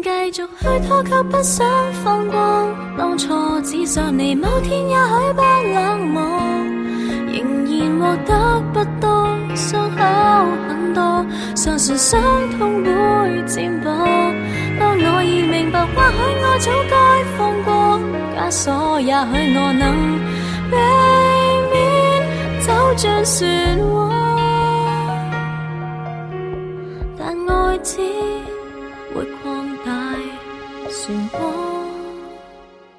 繼續去拖給不想放過，當初只想你某天也許不冷漠，仍然獲得不多，傷口很多，相信傷痛會漸薄。當我已明白，或許我早該放過，枷鎖也許我能避免走進漩渦，但愛只會擴大漩渦。